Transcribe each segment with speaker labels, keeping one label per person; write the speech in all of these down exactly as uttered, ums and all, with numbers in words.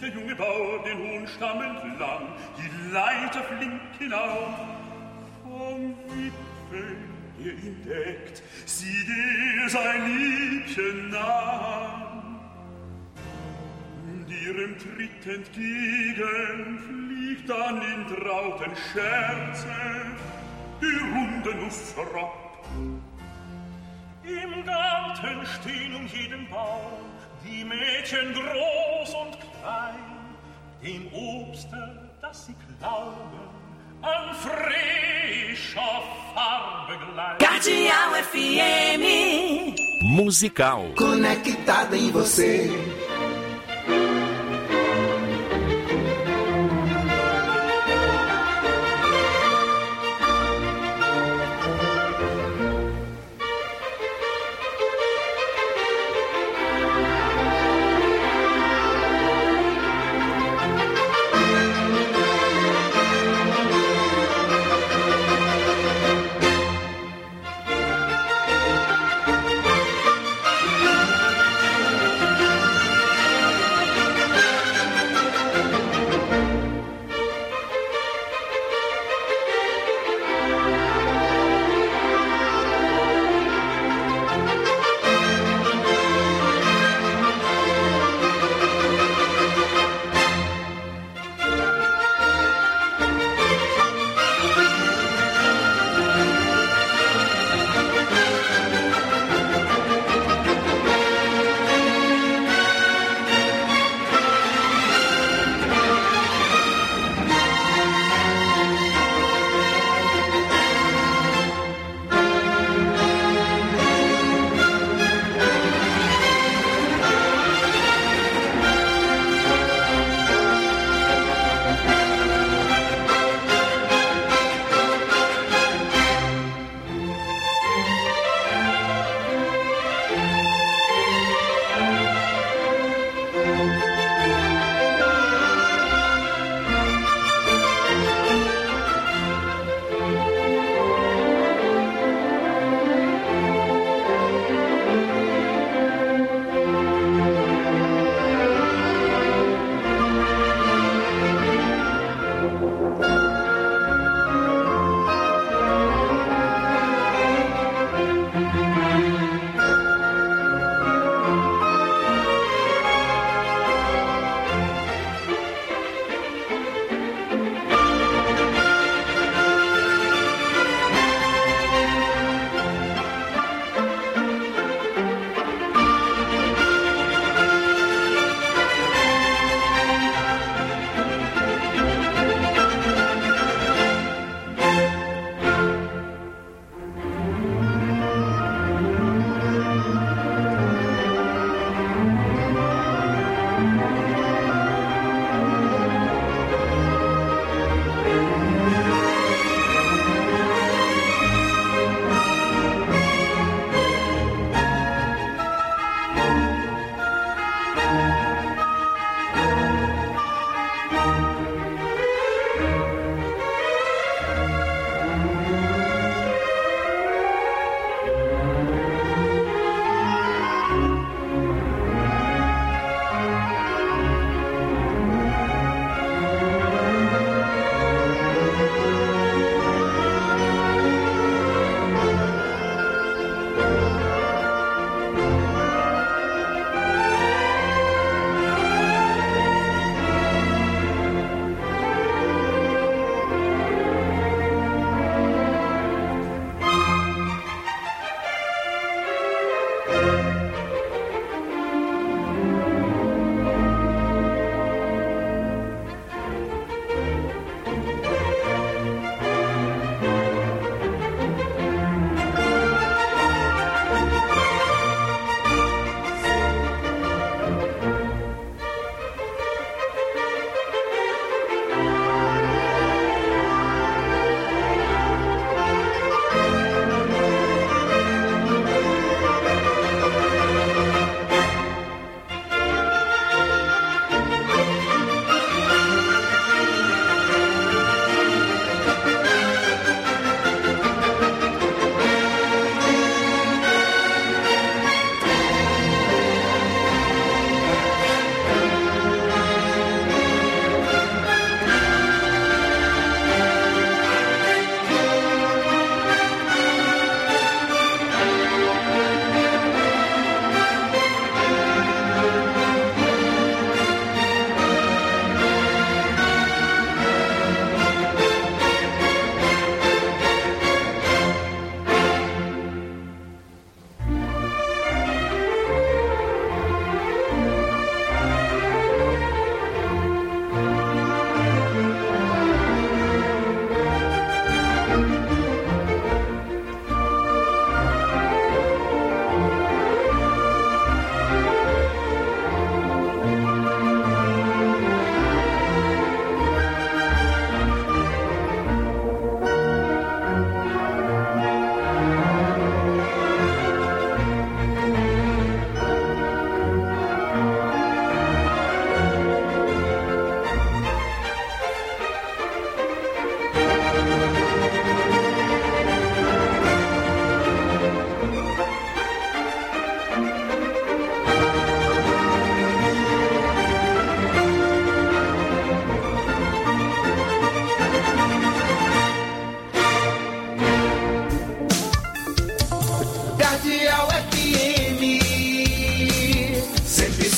Speaker 1: der junge Bauer den hohen Stamm entlang, die Leiter flink hinauf. Vom Wipfel, der ihn deckt, sieht er sein Liebchen nahen. Und ihrem Tritt entgegen fliegt dann in trauten Scherze die runde Nuss herab. Im Garten stehen um jeden Baum die Mädchen groß und klein, dem Obste, das sie glauben, an frischer Farbe gleich.
Speaker 2: Cardeal F M
Speaker 3: Musical.
Speaker 4: Conectada em você.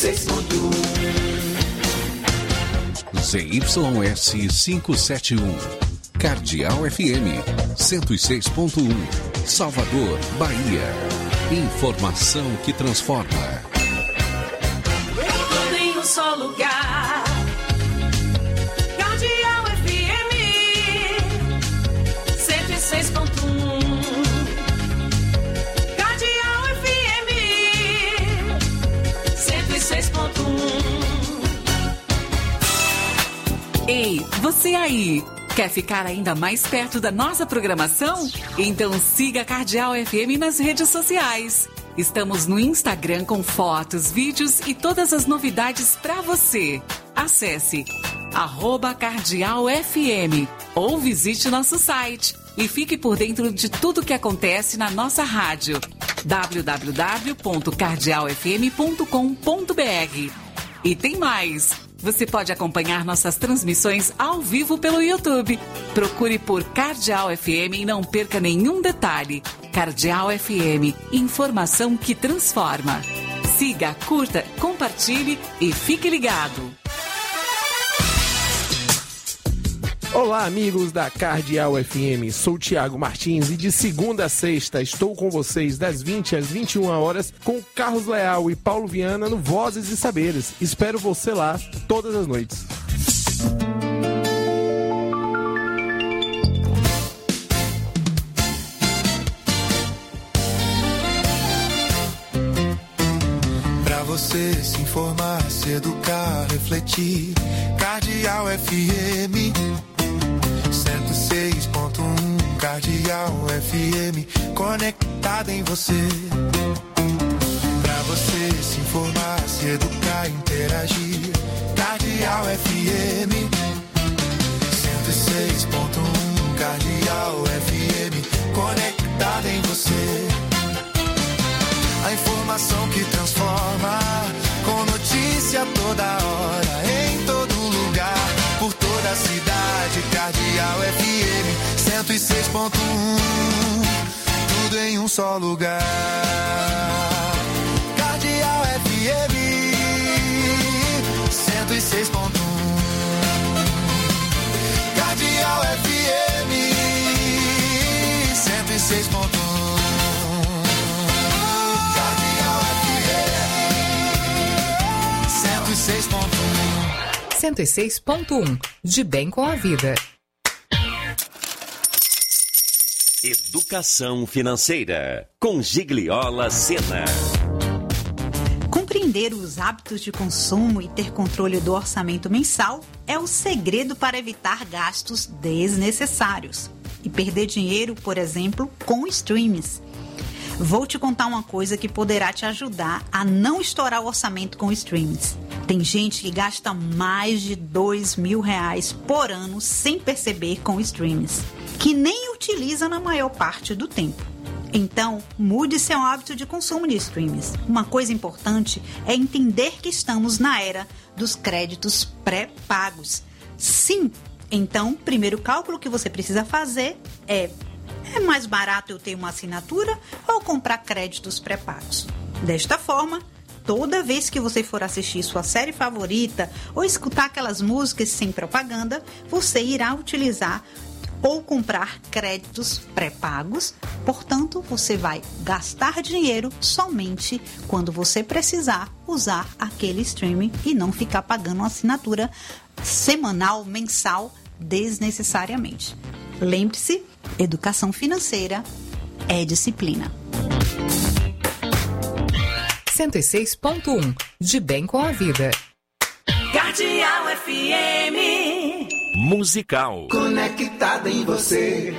Speaker 4: seis ponto um.
Speaker 3: Z Y S quinhentos e setenta e um. Cardeal F M cento e seis ponto um. Salvador, Bahia. Informação que transforma.
Speaker 2: Tudo em um só lugar. Cardeal F M cento e seis ponto um. Cardeal F M cento e seis ponto um.
Speaker 5: Ei, você aí! Quer ficar ainda mais perto da nossa programação? Então siga a Cardeal F M nas redes sociais. Estamos no Instagram com fotos, vídeos e todas as novidades para você. Acesse arroba Cardeal F M ou visite nosso site e fique por dentro de tudo que acontece na nossa rádio. w w w ponto cardeal f m ponto com ponto b r. E tem mais! Você pode acompanhar nossas transmissões ao vivo pelo YouTube. Procure por Cardeal F M e não perca nenhum detalhe. Cardeal F M, informação que transforma. Siga, curta, compartilhe e fique ligado.
Speaker 6: Olá, amigos da Cardeal F M, sou Tiago Martins e de segunda a sexta estou com vocês das vinte às vinte e uma horas com Carlos Leal e Paulo Viana no Vozes e Saberes. Espero você lá todas as noites.
Speaker 7: Pra você se informar, se educar, refletir, Cardeal F M cento e seis ponto um. Cardeal F M, conectada em você. Pra você se informar, se educar, interagir, Cardeal F M cento e seis ponto um. Cardeal F M, conectada em você. A informação que transforma, com notícia toda hora, em todo lugar, por toda a cidade. Cardeal F M cento e seis ponto um, tudo em um só lugar. Cardeal F M cento e seis ponto um. Cardeal F M cento e seis ponto um. Cardeal F M cento e seis ponto um.
Speaker 8: cento e seis ponto um. De bem com a vida.
Speaker 9: Educação financeira, com Gigliola Sena.
Speaker 10: Compreender os hábitos de consumo e ter controle do orçamento mensal é o segredo para evitar gastos desnecessários e perder dinheiro, por exemplo, com streams. Vou te contar uma coisa que poderá te ajudar a não estourar o orçamento com streams. Tem gente que gasta mais de dois mil reais por ano sem perceber com streams, que nem utiliza na maior parte do tempo. Então, mude seu hábito de consumo de streams. Uma coisa importante é entender que estamos na era dos créditos pré-pagos. Sim, então, o primeiro cálculo que você precisa fazer é: é mais barato eu ter uma assinatura ou comprar créditos pré-pagos? Desta forma, toda vez que você for assistir sua série favorita ou escutar aquelas músicas sem propaganda, você irá utilizar ou comprar créditos pré-pagos. Portanto, você vai gastar dinheiro somente quando você precisar usar aquele streaming e não ficar pagando uma assinatura semanal, mensal, desnecessariamente. Lembre-se, educação financeira é disciplina.
Speaker 8: cento e seis ponto um. De bem com a vida.
Speaker 2: Cardeal F M.
Speaker 9: Musical.
Speaker 4: Conectada em você.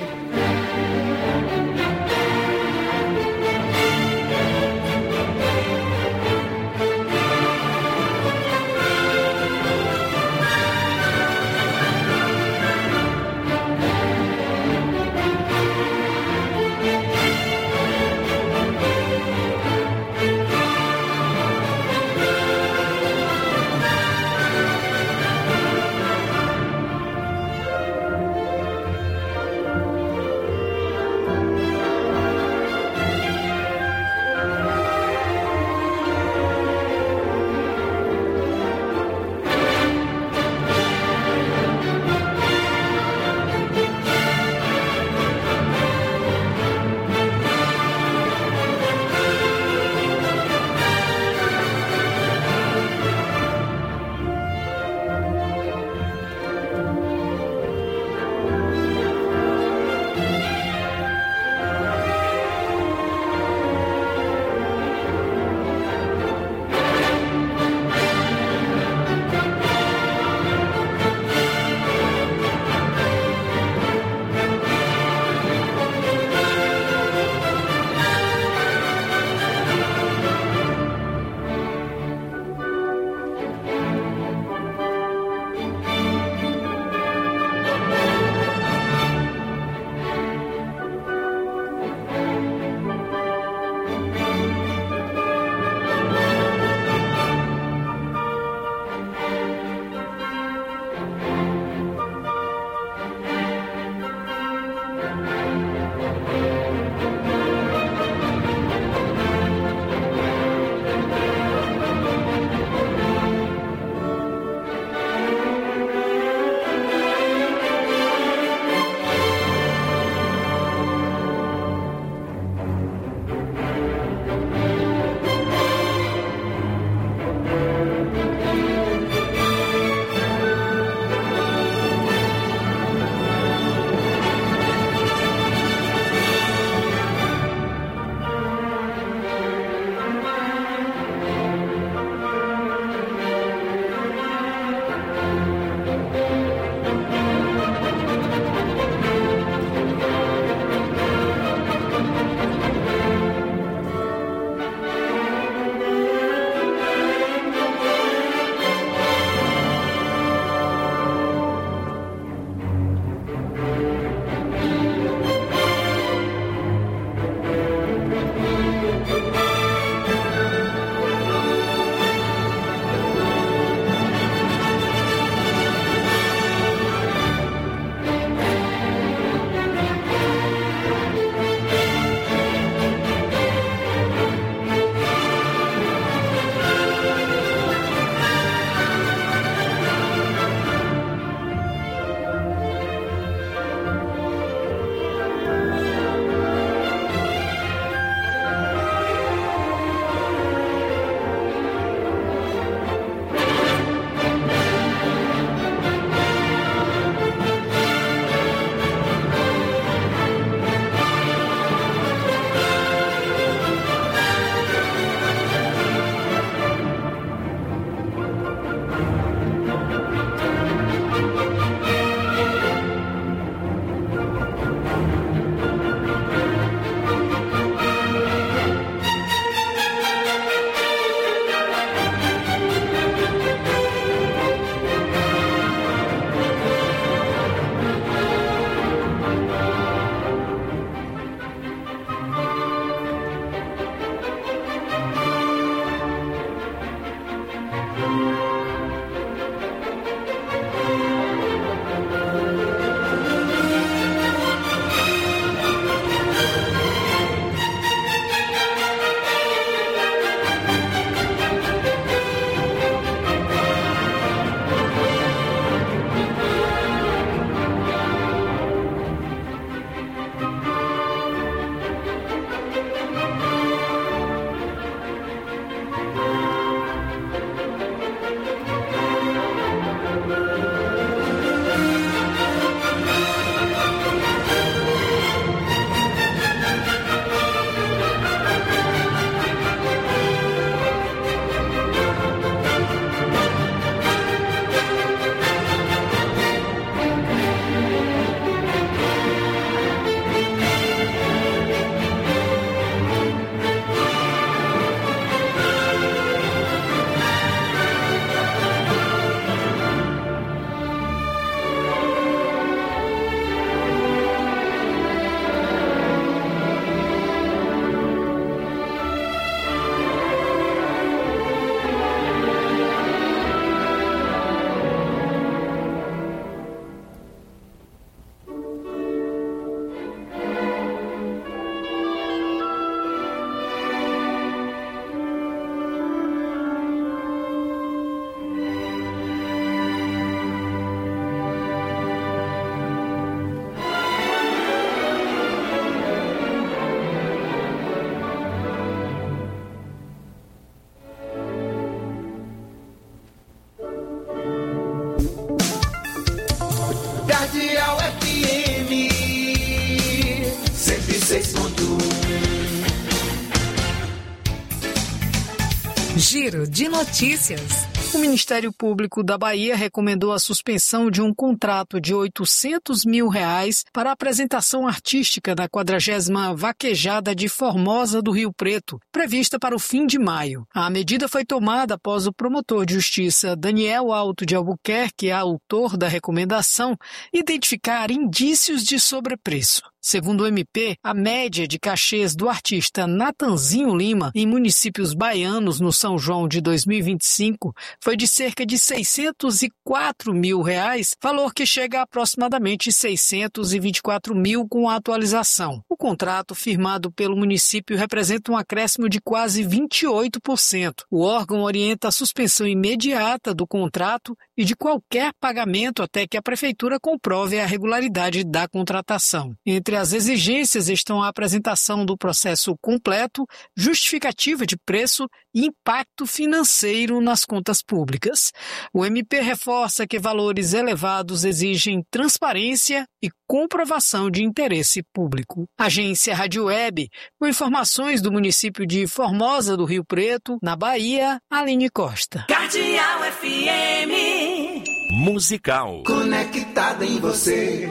Speaker 11: Giro de notícias.
Speaker 12: O Ministério Público da Bahia recomendou a suspensão de um contrato de oitocentos mil reais para a apresentação artística da quadragésima Vaquejada de Formosa do Rio Preto, prevista para o fim de maio. A medida foi tomada após o promotor de justiça Daniel Alto de Albuquerque, autor da recomendação, identificar indícios de sobrepreço. Segundo o M P, a média de cachês do artista Natanzinho Lima em municípios baianos no São João de dois mil e vinte e cinco foi de cerca de seiscentos e quatro mil reais, valor que chega a aproximadamente seiscentos e vinte e quatro mil com a atualização. O contrato firmado pelo município representa um acréscimo de quase vinte e oito por cento. O órgão orienta a suspensão imediata do contrato e de qualquer pagamento até que a prefeitura comprove a regularidade da contratação. Entre as exigências estão a apresentação do processo completo, justificativa de preço e impacto financeiro nas contas públicas. O M P reforça que valores elevados exigem transparência e comprovação de interesse público. Agência Rádio Web, com informações do município de Formosa do Rio Preto, na Bahia, Aline Costa.
Speaker 2: Cardeal F M.
Speaker 9: Musical.
Speaker 4: Conectada em você.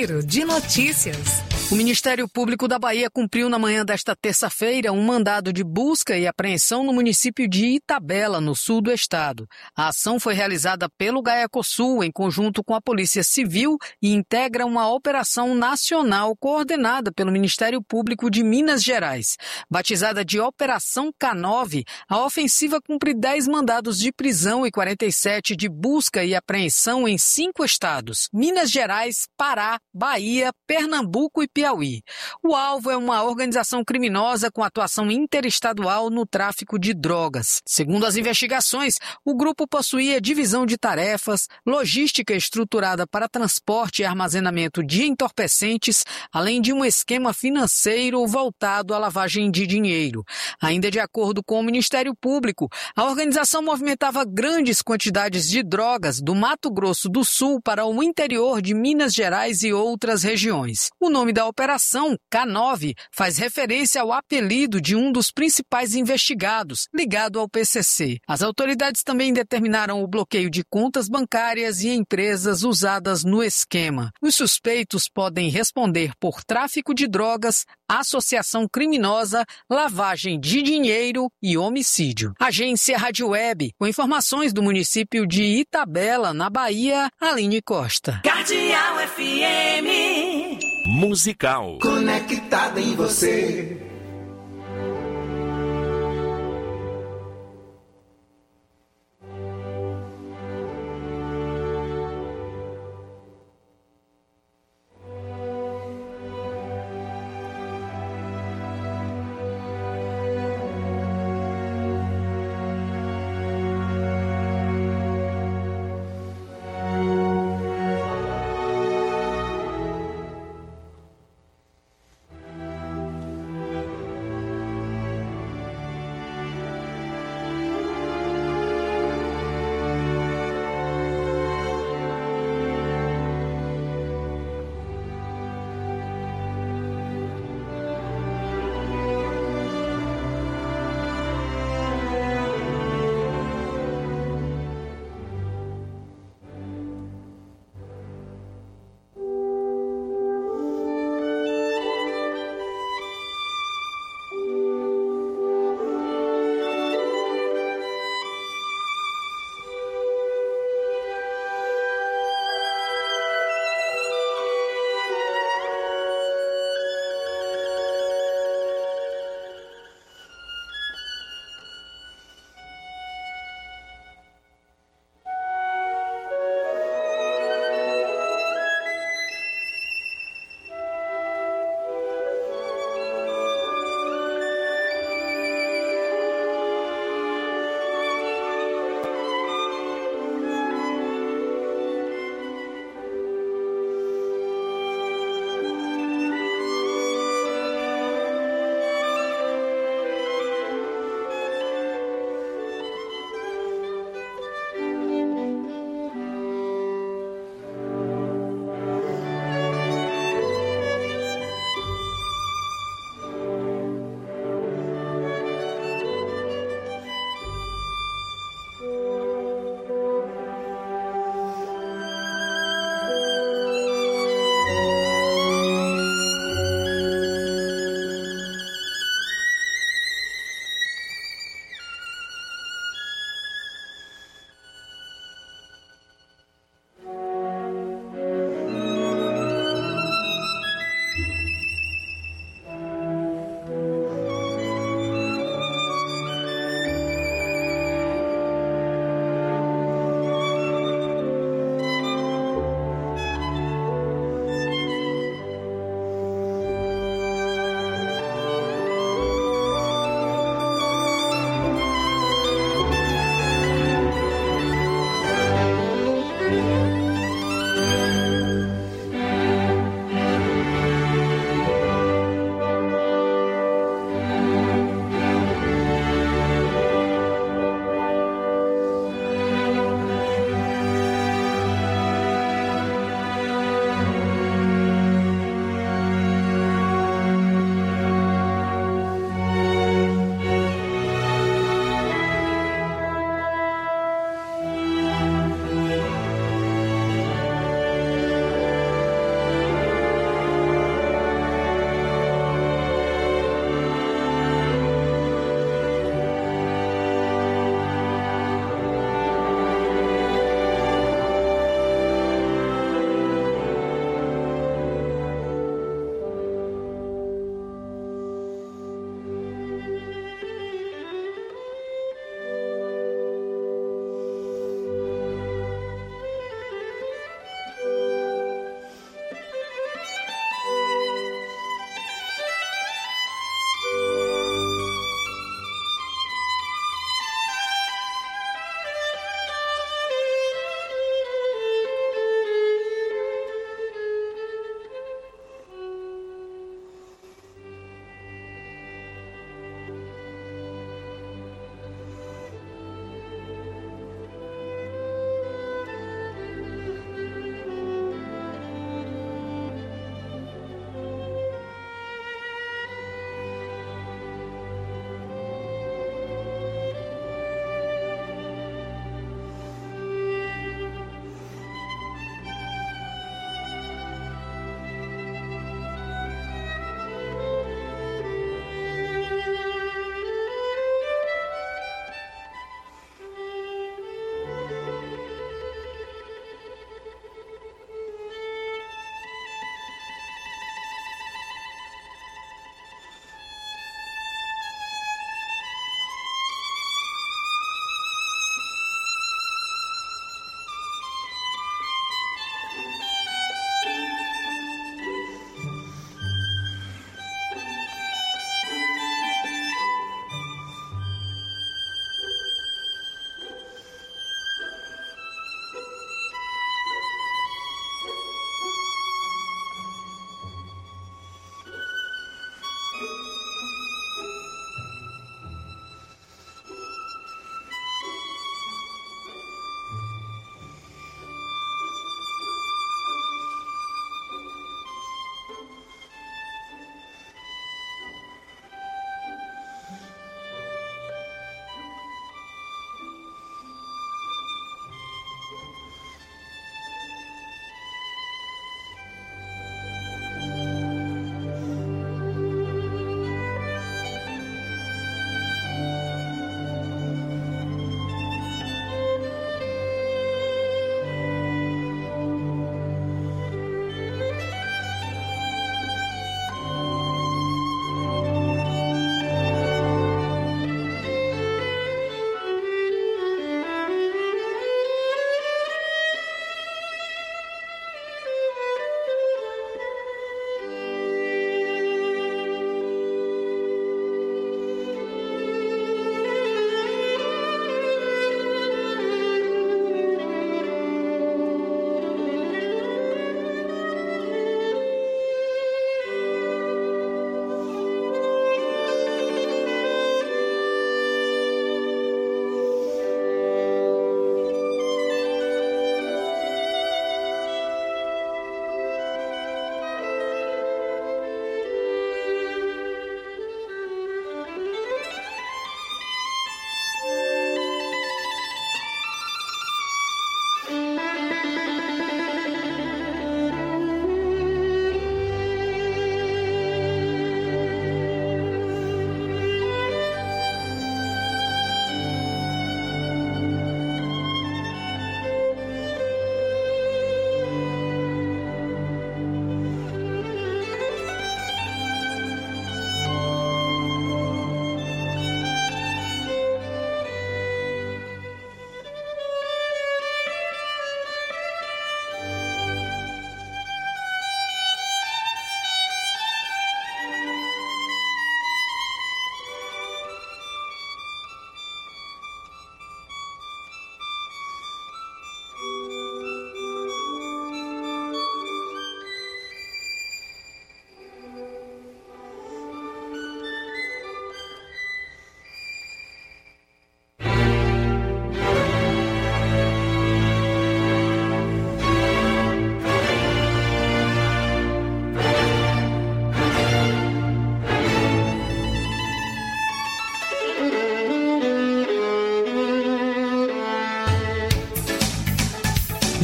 Speaker 5: Giro de Notícias.
Speaker 12: O Ministério Público da Bahia cumpriu na manhã desta terça-feira um mandado de busca e apreensão no município de Itabela, no sul do estado. A ação foi realizada pelo GAECOSUL em conjunto com a Polícia Civil e integra uma operação nacional coordenada pelo Ministério Público de Minas Gerais. Batizada de Operação K nove, a ofensiva cumpre dez mandados de prisão e quarenta e sete de busca e apreensão em cinco estados: Minas Gerais, Pará, Bahia, Pernambuco e Piauí. O alvo é uma organização criminosa com atuação interestadual no tráfico de drogas. Segundo as investigações, o grupo possuía divisão de tarefas, logística estruturada para transporte e armazenamento de entorpecentes, além de um esquema financeiro voltado à lavagem de dinheiro. Ainda de acordo com o Ministério Público, a organização movimentava grandes quantidades de drogas do Mato Grosso do Sul para o interior de Minas Gerais e outras regiões. O nome da Operação K nove faz referência ao apelido de um dos principais investigados, ligado ao P C C. As autoridades também determinaram o bloqueio de contas bancárias e empresas usadas no esquema. Os suspeitos podem responder por tráfico de drogas, associação criminosa, lavagem de dinheiro e homicídio. Agência Rádio Web, com informações do município de Itabela, na Bahia, Aline Costa.
Speaker 2: Cardeal F M.
Speaker 9: Musical.
Speaker 4: Conectada em você.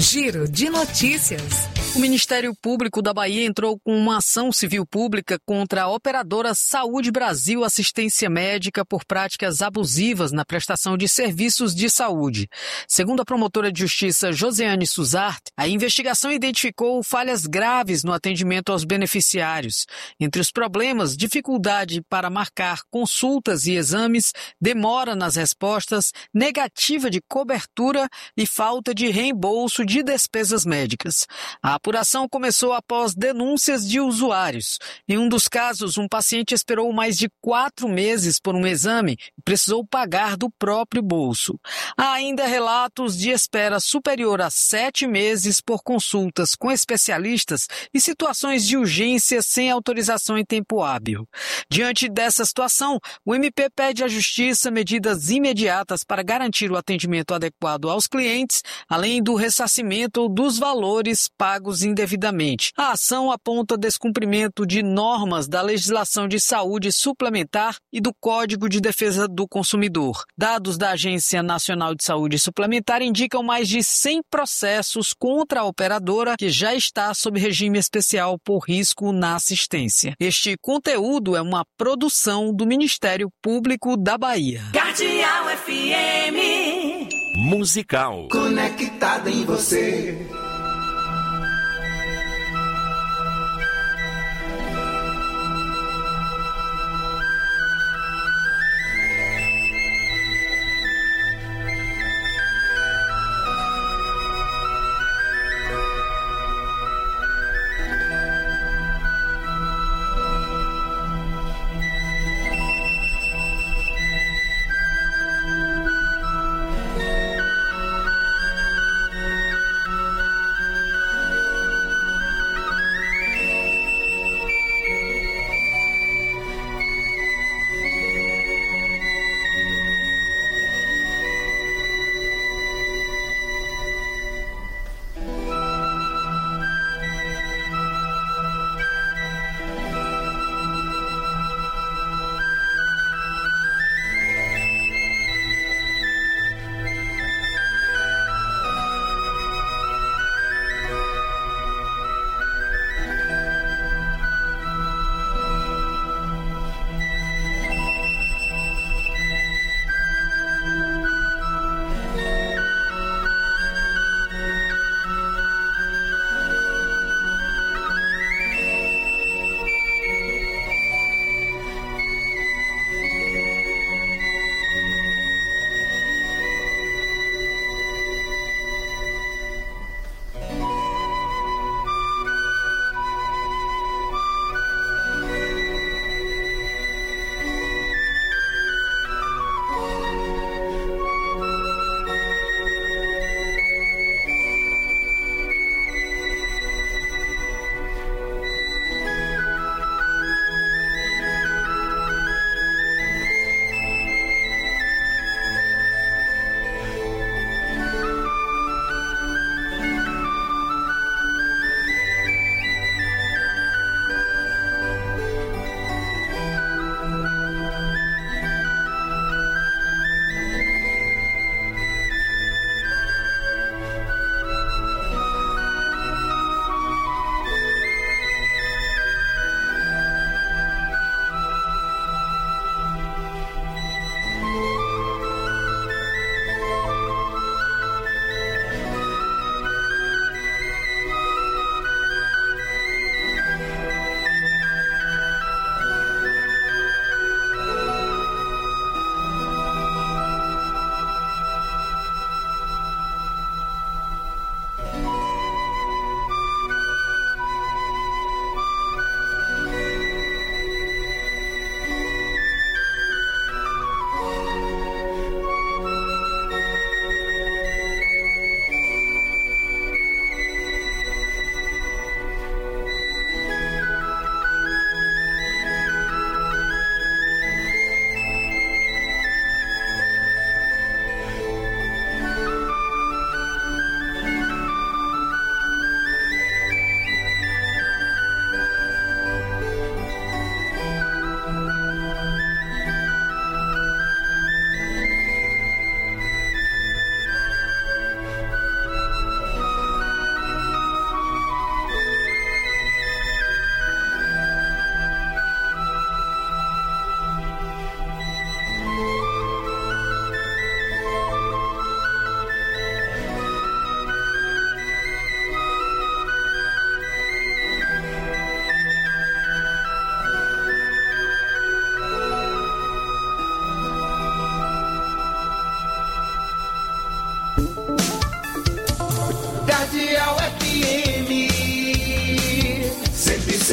Speaker 8: Giro de notícias.
Speaker 12: O Ministério Público da Bahia entrou com uma ação civil pública contra a operadora Saúde Brasil Assistência Médica por práticas abusivas na prestação de serviços de saúde. Segundo a promotora de justiça Josiane Suzarte, a investigação identificou falhas graves no atendimento aos beneficiários. Entre os problemas, dificuldade para marcar consultas e exames, demora nas respostas, negativa de cobertura e falta de reembolso de despesas médicas. A apuração começou após denúncias de usuários. Em um dos casos, um paciente esperou mais de quatro meses por um exame e precisou pagar do próprio bolso. Há ainda relatos de espera superior a sete meses por consultas com especialistas e situações de urgência sem autorização em tempo hábil. Diante dessa situação, o M P pede à Justiça medidas imediatas para garantir o atendimento adequado aos clientes, além do ressarcimento dos valores pagos indevidamente. A ação aponta descumprimento de normas da legislação de saúde suplementar e do Código de Defesa do Consumidor. Dados da Agência Nacional de Saúde Suplementar indicam mais de cem processos contra a operadora, que já está sob regime especial por risco na assistência. Este conteúdo é uma produção do Ministério Público da Bahia.
Speaker 2: Cardeal F M.
Speaker 9: Musical.
Speaker 4: Conectada em você.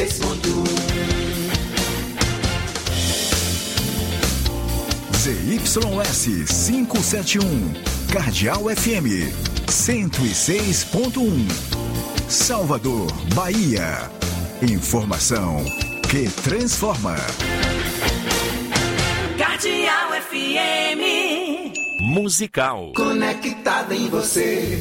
Speaker 4: seis ponto um.
Speaker 11: Z Y S quinhentos e setenta e um, Cardeal F M cento e seis ponto um, Salvador, Bahia. Informação que transforma.
Speaker 2: Cardeal F M
Speaker 9: Musical.
Speaker 4: Conectada em você.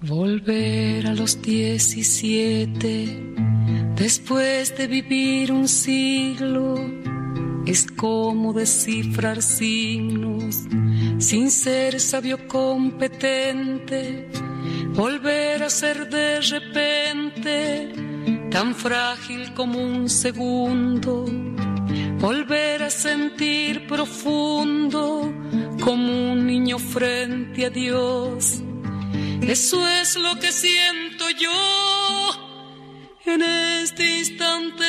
Speaker 13: Volver a los diecisiete, después de vivir un siglo, es como descifrar signos, sin ser sabio competente. Volver a ser de repente tan frágil como un segundo. Volver a sentir profundo como un niño frente a Dios. Eso es lo que siento yo en este instante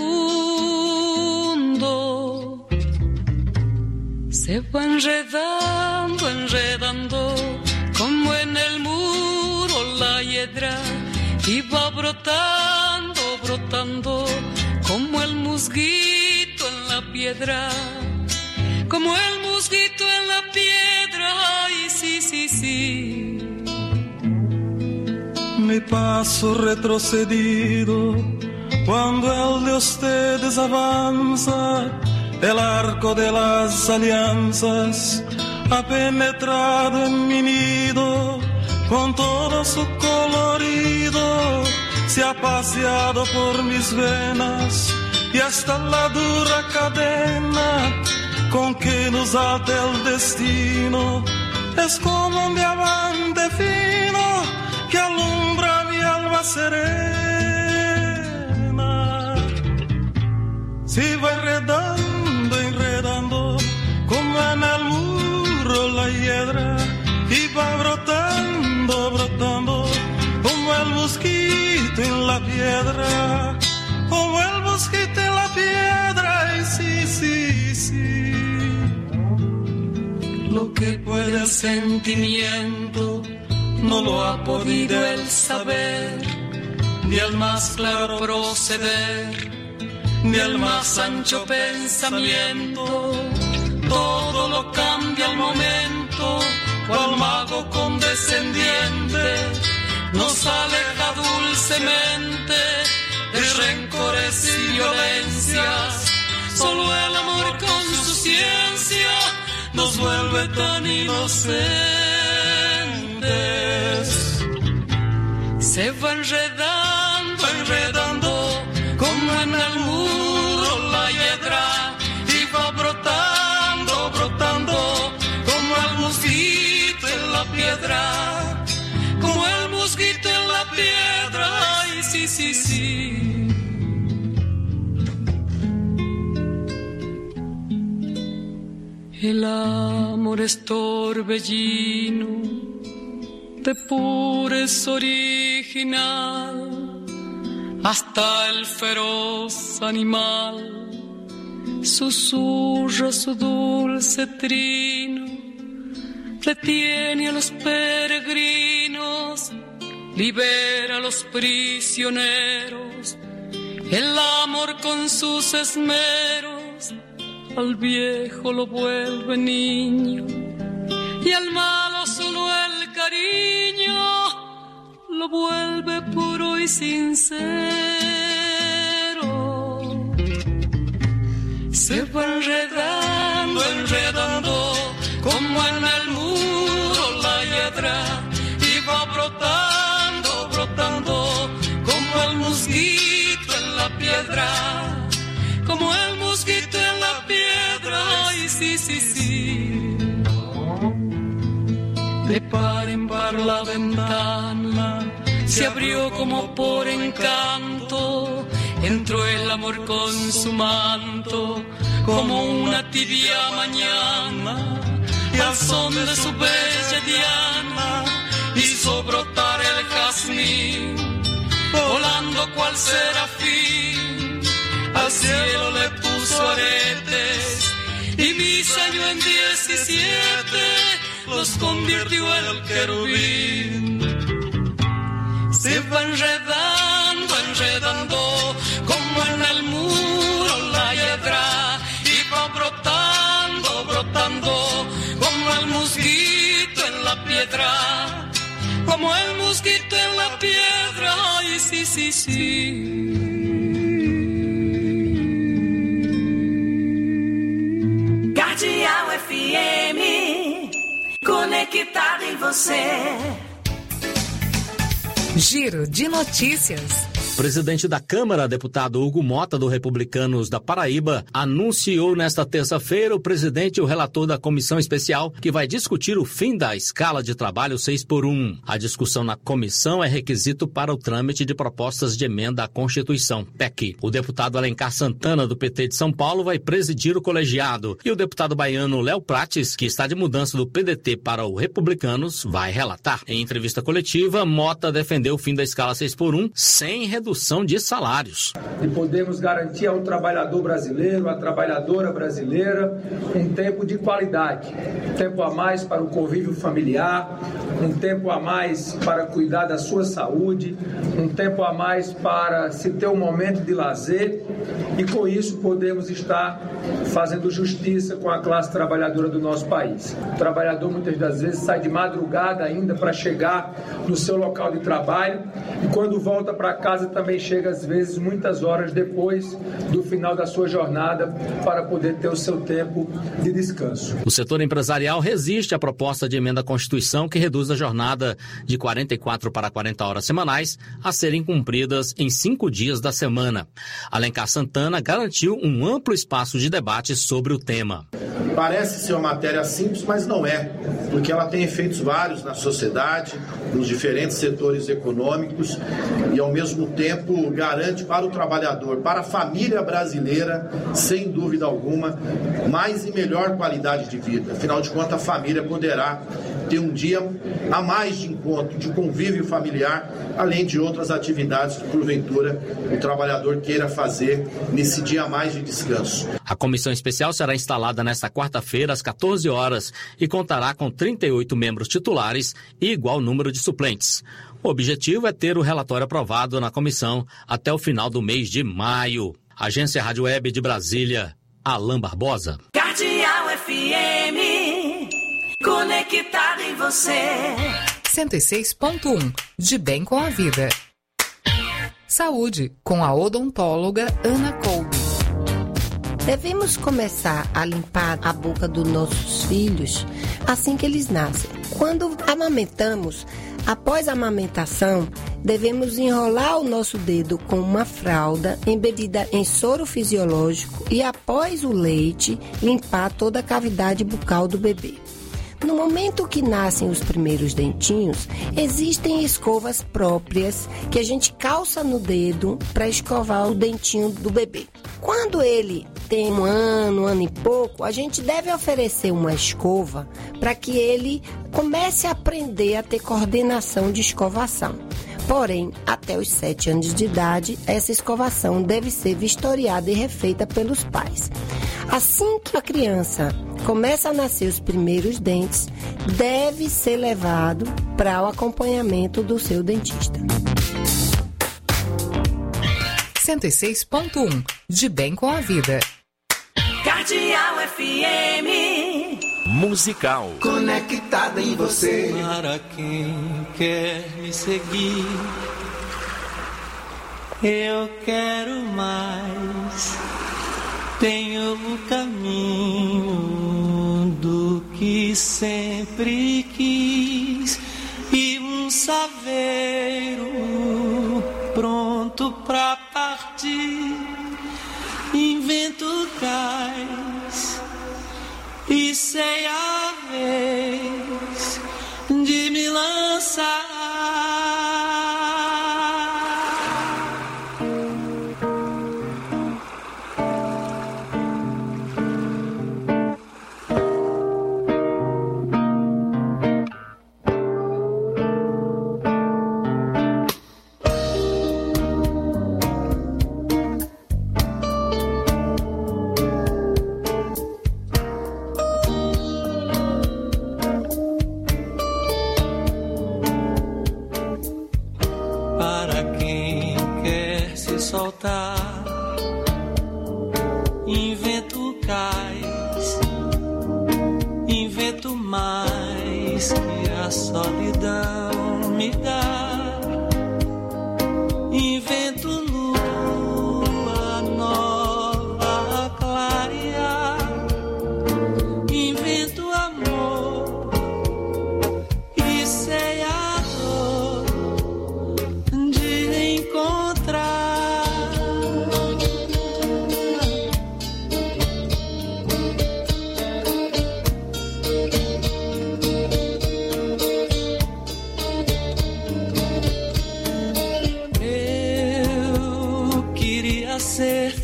Speaker 13: fecundo. Se va enredando, enredando, como en el muro la hiedra, y va brotando, brotando, como el musguito en la piedra, como el musguito en la piedra, ay, sí, sí, sí.
Speaker 14: Mi paso retrocedido, cuando el de ustedes avanza, el arco de las alianzas ha penetrado en mi nido, con todo su colorido, se ha paseado por mis venas, y hasta la dura cadena con que nos ata el destino, es como un diamante fino que alumbra mi alma serena. Si va enredando, enredando, como en el muro la hiedra, y va brotando, brotando, como el mosquito en la piedra, como el mosquito en la piedra, y sí, sí, sí.
Speaker 13: Lo que puede el sentimiento no lo ha podido el saber, ni el más claro proceder, ni el más ancho pensamiento. Todo lo cambia al momento, cual mago condescendiente nos aleja dulcemente de rencores y violencias. Solo el amor con su ciencia nos vuelve tan inocentes. Se va enredando, enredando, como en el muro la hiedra, y va brotando, brotando, como el mosquito en la piedra, como el mosquito en la piedra, ay, sí, sí, sí. El amor es torbellino de purez original, hasta el feroz animal susurra su dulce trino, detiene a los peregrinos, libera a los prisioneros. El amor con sus esmeros al viejo lo vuelve niño, y al malo solo el cariño lo vuelve puro y sincero. Se va enredando, enredando, como en el muro la hiedra, y va brotando, brotando, como el mosquito en la piedra, como el mosquito en la piedra, ay, sí, sí, sí. De par en par la ventana se abrió como por encanto, entró el amor con su manto, como una tibia mañana, y al son de su bella diana hizo brotar el jazmín, volando cual serafín, al cielo le puso aretes, y mis años en diecisiete los convirtió en el querubín. Se va enredando, enredando, como en el muro la hiedra, y va brotando, brotando, como el mosquito en la piedra, como el mosquito en la piedra, ay, sí, sí, sí.
Speaker 2: Cardeal F M, conectado em você.
Speaker 8: Giro de notícias.
Speaker 15: Presidente da Câmara, deputado Hugo Mota, do Republicanos da Paraíba, anunciou nesta terça-feira o presidente e o relator da comissão especial que vai discutir o fim da escala de trabalho seis por um. A discussão na comissão é requisito para o trâmite de propostas de emenda à Constituição, P E C. O deputado Alencar Santana, do P T de São Paulo, vai presidir o colegiado. E o deputado baiano Léo Prates, que está de mudança do P D T para o Republicanos, vai relatar. Em entrevista coletiva, Mota defendeu o fim da escala seis por um sem redução de salários.
Speaker 16: E podemos garantir ao trabalhador brasileiro, à trabalhadora brasileira, um tempo de qualidade, um tempo a mais para o convívio familiar, um tempo a mais para cuidar da sua saúde, um tempo a mais para se ter um momento de lazer, e com isso podemos estar fazendo justiça com a classe trabalhadora do nosso país. O trabalhador muitas das vezes sai de madrugada ainda para chegar no seu local de trabalho, e quando volta para casa também chega às vezes muitas horas depois do final da sua jornada para poder ter o seu tempo de descanso.
Speaker 15: O setor empresarial resiste à proposta de emenda à Constituição que reduz a jornada de quarenta e quatro para quarenta horas semanais a serem cumpridas em cinco dias da semana. Alencar Santana garantiu um amplo espaço de debate sobre o tema.
Speaker 17: Parece ser uma matéria simples, mas não é, porque ela tem efeitos vários na sociedade, nos diferentes setores econômicos e, ao mesmo tempo, garante para o trabalhador, para a família brasileira, sem dúvida alguma, mais e melhor qualidade de vida. Afinal de contas, a família poderá ter um dia a mais de encontro, de convívio familiar, além de outras atividades que, porventura, o trabalhador queira fazer nesse dia a mais de descanso.
Speaker 15: A comissão especial será instalada nesta quarta-feira, às quatorze horas, e contará com trinta e oito membros titulares e igual número de suplentes. O objetivo é ter o relatório aprovado na comissão até o final do mês de maio. Agência Rádio Web de Brasília, Alain Barbosa.
Speaker 2: Cardeal F M, conectado em você.
Speaker 8: cento e seis ponto um, de bem com a vida. Saúde, com a odontóloga Ana Colby.
Speaker 18: Devemos começar a limpar a boca dos nossos filhos assim que eles nascem. Quando amamentamos, após a amamentação, devemos enrolar o nosso dedo com uma fralda embebida em soro fisiológico e, após o leite, limpar toda a cavidade bucal do bebê. No momento que nascem os primeiros dentinhos, existem escovas próprias que a gente calça no dedo para escovar o dentinho do bebê. Quando ele tem um ano, um ano e pouco, a gente deve oferecer uma escova para que ele comece a aprender a ter coordenação de escovação. Porém, até os sete anos de idade, essa escovação deve ser vistoriada e refeita pelos pais. Assim que a criança começa a nascer os primeiros dentes, deve ser levado para o acompanhamento do seu dentista.
Speaker 8: cento e seis ponto um, de bem com a vida.
Speaker 2: Cardeal F M.
Speaker 4: Musical. Conectada em você.
Speaker 14: Para quem quer me seguir, eu quero mais. Tenho o caminho do que sempre quis e um saveiro pronto pra partir. Invento cais e sei a vez de me lançar. Soltar, invento cais, invento mais que a solidão me dá, invento lua nova a clarear, invento amor e sei a dor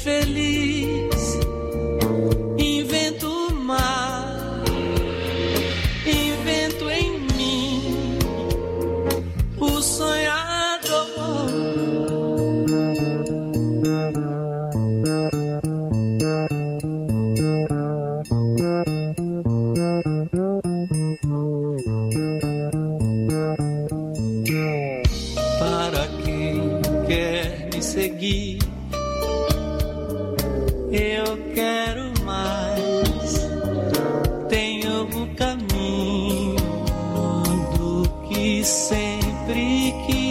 Speaker 13: feliz, invento o mar, invento em mim o sonhador. Para quem quer me seguir, eu quero mais. Tenho o caminho do que sempre quis.